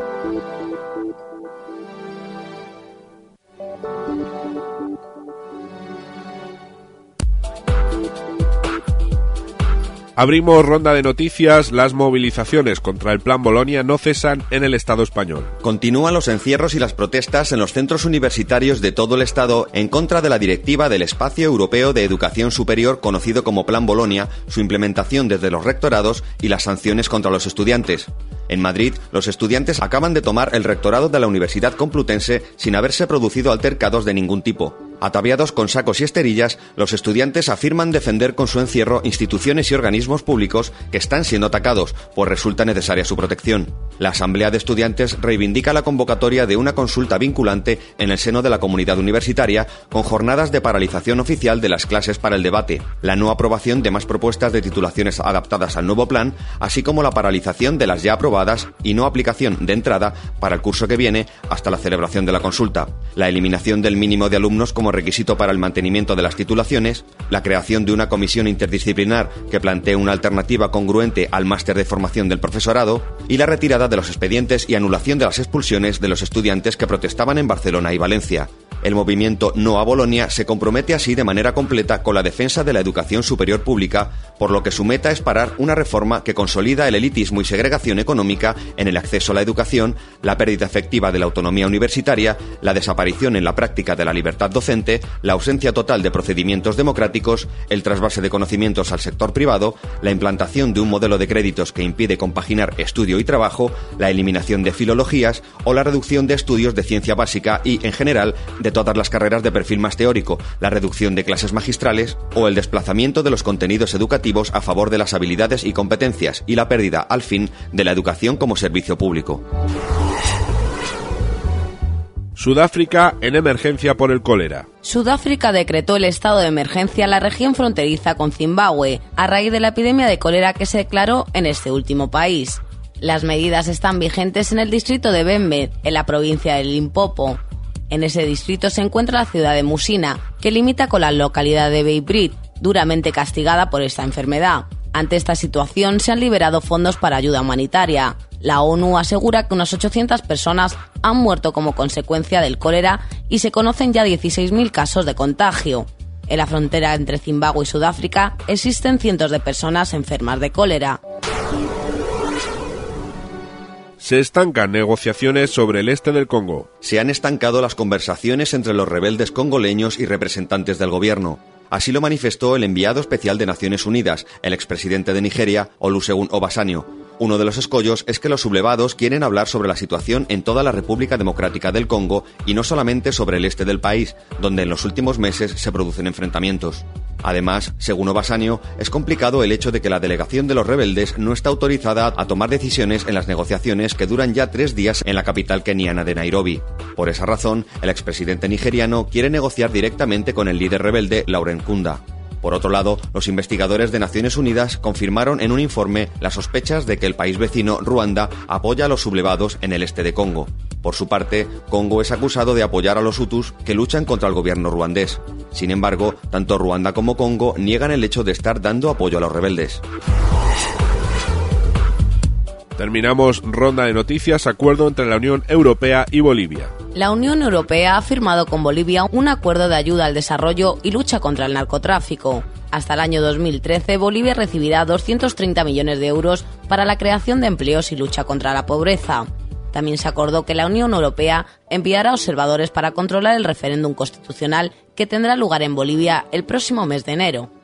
Abrimos ronda de noticias. Las movilizaciones contra el Plan Bolonia no cesan en el Estado español. Continúan los encierros y las protestas en los centros universitarios de todo el Estado en contra de la directiva del Espacio Europeo de Educación Superior conocido como Plan Bolonia, su implementación desde los rectorados y las sanciones contra los estudiantes. En Madrid, los estudiantes acaban de tomar el rectorado de la Universidad Complutense sin haberse producido altercados de ningún tipo. Ataviados con sacos y esterillas, los estudiantes afirman defender con su encierro instituciones y organismos públicos que están siendo atacados, pues resulta necesaria su protección. La Asamblea de Estudiantes reivindica la convocatoria de una consulta vinculante en el seno de la comunidad universitaria, con jornadas de paralización oficial de las clases para el debate, la no aprobación de más propuestas de titulaciones adaptadas al nuevo plan, así como la paralización de las ya aprobadas y no aplicación de entrada para el curso que viene hasta la celebración de la consulta, la eliminación del mínimo de alumnos como requisito para el mantenimiento de las titulaciones, la creación de una comisión interdisciplinar que plantee una alternativa congruente al máster de formación del profesorado y la retirada de los expedientes y anulación de las expulsiones de los estudiantes que protestaban en Barcelona y Valencia. El movimiento No a Bolonia se compromete así de manera completa con la defensa de la educación superior pública, por lo que su meta es parar una reforma que consolida el elitismo y segregación económica en el acceso a la educación, la pérdida efectiva de la autonomía universitaria, la desaparición en la práctica de la libertad docente, la ausencia total de procedimientos democráticos, el trasvase de conocimientos al sector privado, la implantación de un modelo de créditos que impide compaginar estudio y trabajo, la eliminación de filologías o la reducción de estudios de ciencia básica y, en general, de todas las carreras de perfil más teórico, la reducción de clases magistrales o el desplazamiento de los contenidos educativos a favor de las habilidades y competencias y la pérdida, al fin, de la educación como servicio público. Sudáfrica en emergencia por el cólera. Sudáfrica decretó el estado de emergencia en la región fronteriza con Zimbabue, a raíz de la epidemia de cólera que se declaró en este último país. Las medidas están vigentes en el distrito de Bembe, en la provincia de Limpopo. En ese distrito se encuentra la ciudad de Musina, que limita con la localidad de Beitbrit, duramente castigada por esta enfermedad. Ante esta situación se han liberado fondos para ayuda humanitaria. La ONU asegura que unas 800 personas han muerto como consecuencia del cólera y se conocen ya 16.000 casos de contagio. En la frontera entre Zimbabue y Sudáfrica existen cientos de personas enfermas de cólera. Se estancan negociaciones sobre el este del Congo. Se han estancado las conversaciones entre los rebeldes congoleños y representantes del gobierno. Así lo manifestó el enviado especial de Naciones Unidas, el expresidente de Nigeria, Olusegun Obasanjo. Uno de los escollos es que los sublevados quieren hablar sobre la situación en toda la República Democrática del Congo y no solamente sobre el este del país, donde en los últimos meses se producen enfrentamientos. Además, según Obasanjo, es complicado el hecho de que la delegación de los rebeldes no está autorizada a tomar decisiones en las negociaciones que duran ya 3 días en la capital keniana de Nairobi. Por esa razón, el expresidente nigeriano quiere negociar directamente con el líder rebelde Laurent Nkunda. Por otro lado, los investigadores de Naciones Unidas confirmaron en un informe las sospechas de que el país vecino, Ruanda, apoya a los sublevados en el este de Congo. Por su parte, Congo es acusado de apoyar a los hutus que luchan contra el gobierno ruandés. Sin embargo, tanto Ruanda como Congo niegan el hecho de estar dando apoyo a los rebeldes. Terminamos ronda de noticias. Acuerdo entre la Unión Europea y Bolivia. La Unión Europea ha firmado con Bolivia un acuerdo de ayuda al desarrollo y lucha contra el narcotráfico. Hasta el año 2013, Bolivia recibirá 230 millones de euros para la creación de empleos y lucha contra la pobreza. También se acordó que la Unión Europea enviará observadores para controlar el referéndum constitucional que tendrá lugar en Bolivia el próximo mes de enero.